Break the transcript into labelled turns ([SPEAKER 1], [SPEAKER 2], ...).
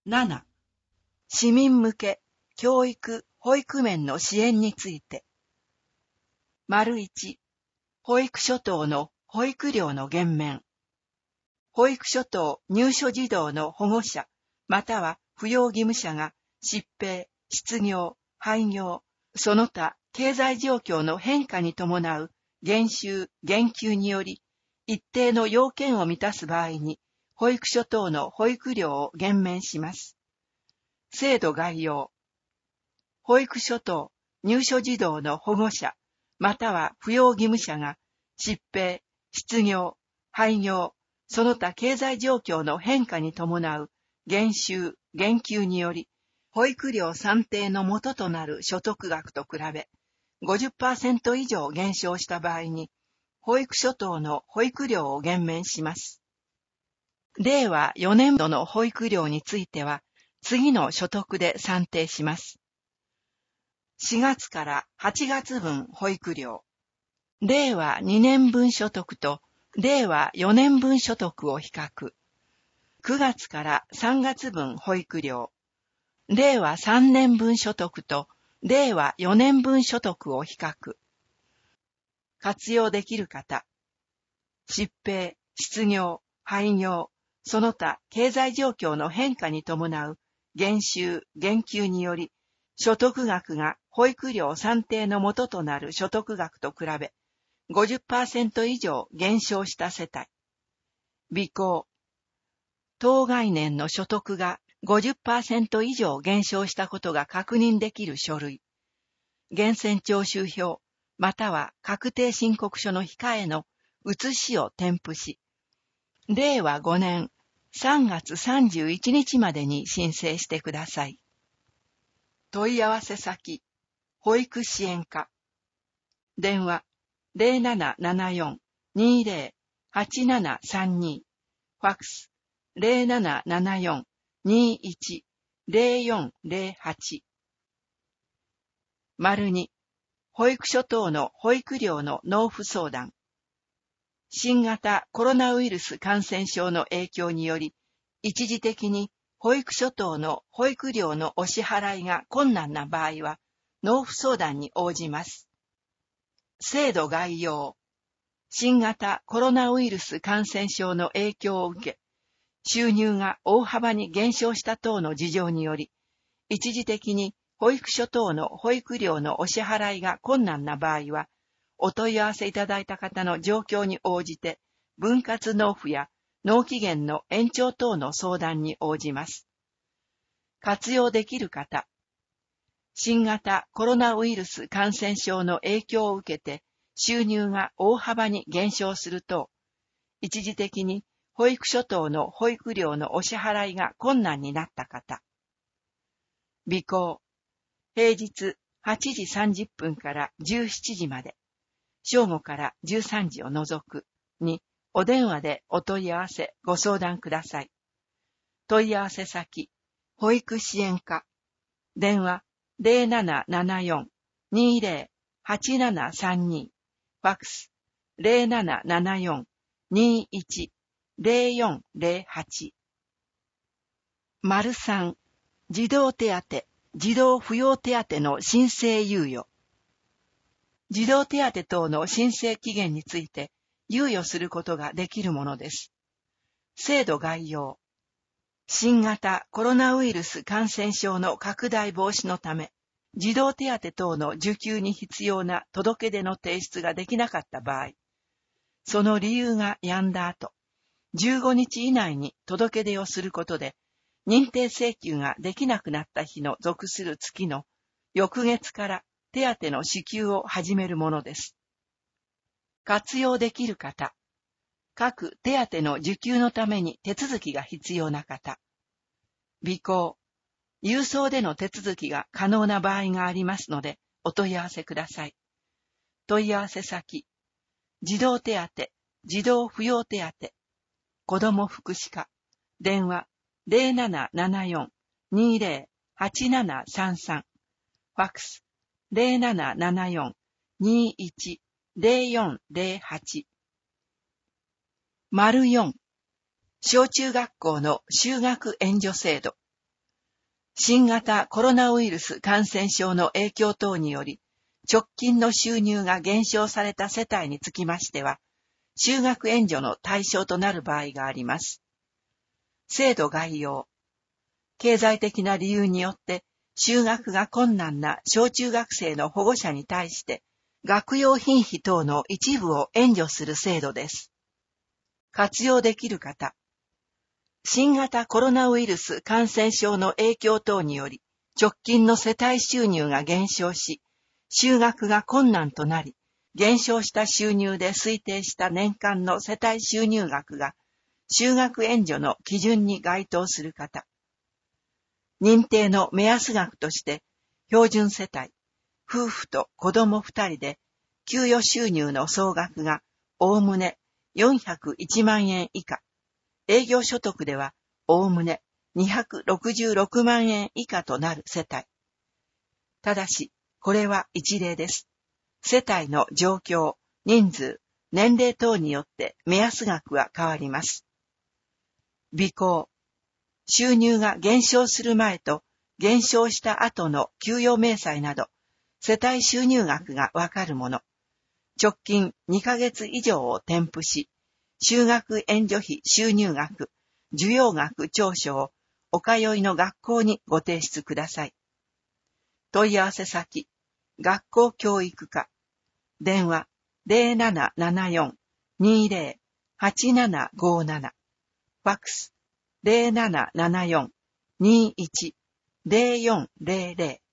[SPEAKER 1] 7、市民向け教育・保育面の支援について。1、保育所等の保育料の減免。保育所等入所児童の保護者、または扶養義務者が疾病、失業、廃業、その他経済状況の変化に伴う減収・減給により、一定の要件を満たす場合に、保育所等の保育料を減免します。制度概要。保育所等入所児童の保護者、または扶養義務者が疾病、失業、廃業、その他経済状況の変化に伴う減収・減給により、保育料算定の元となる所得額と比べ、50% 以上減少した場合に、保育所等の保育料を減免します。令和4年度の保育料については、次の所得で算定します。4月から8月分保育料。令和2年分所得と令和4年分所得を比較。9月から3月分保育料。令和3年分所得と令和4年分所得を比較。活用できる方。疾病、失業、廃業、その他経済状況の変化に伴う減収・減給により、所得額が保育料算定の元となる所得額と比べ、50% 以上減少した世帯。備考。当概念の所得が 50% 以上減少したことが確認できる書類。源泉徴収票、または確定申告書の控えの写しを添付し、令和5年3月31日までに申請してください。問い合わせ先、保育支援課。電話、0774-20-8732。ファックス、0774-21-0408。2、保育所等の保育料の納付相談。新型コロナウイルス感染症の影響により、一時的に保育所等の保育料のお支払いが困難な場合は、納付相談に応じます。制度概要。新型コロナウイルス感染症の影響を受け、収入が大幅に減少した等の事情により、一時的に保育所等の保育料のお支払いが困難な場合は、お問い合わせいただいた方の状況に応じて、分割納付や納期限の延長等の相談に応じます。活用できる方。新型コロナウイルス感染症の影響を受けて、収入が大幅に減少すると、一時的に保育所等の保育料のお支払いが困難になった方。備考。平日8時30分から17時まで、正午から13時を除くに、お電話でお問い合わせ、ご相談ください。問い合わせ先、保育支援課。電話0774-20-8732。ファックス0774-21-0408。3、児童手当、児童扶養手当の申請猶予。児童手当等の申請期限について猶予することができるものです。制度概要。新型コロナウイルス感染症の拡大防止のため、児童手当等の受給に必要な届け出の提出ができなかった場合、その理由が止んだ後、15日以内に届け出をすることで、認定請求ができなくなった日の属する月の翌月から手当の支給を始めるものです。活用できる方。各手当の受給のために手続きが必要な方。備考。郵送での手続きが可能な場合がありますので、お問い合わせください。問い合わせ先。児童手当、児童扶養手当。子ども福祉課。電話0774-20-8733。ファックス0774-21-0408。4、小中学校の就学援助制度。 新型コロナウイルス感染症の影響等により、直近の収入が減少された世帯につきましては、就学援助の対象となる場合があります。制度概要。経済的な理由によって就学が困難な小中学生の保護者に対して、学用品費等の一部を援助する制度です。活用できる方。新型コロナウイルス感染症の影響等により、直近の世帯収入が減少し、就学が困難となり、減少した収入で推定した年間の世帯収入額が、就学援助の基準に該当する方。認定の目安額として、標準世帯、夫婦と子供2人で、給与収入の総額が、おおむね401万円以下、営業所得では、おおむね266万円以下となる世帯。ただし、これは一例です。世帯の状況、人数、年齢等によって目安額は変わります。備考。収入が減少する前と減少した後の給与明細など、世帯収入額がわかるもの。直近2ヶ月以上を添付し、就学援助費収入額、授業額調書をお通いの学校にご提出ください。問い合わせ先、学校教育課。電話 0774-20-8757。ファックス 0774-21-0400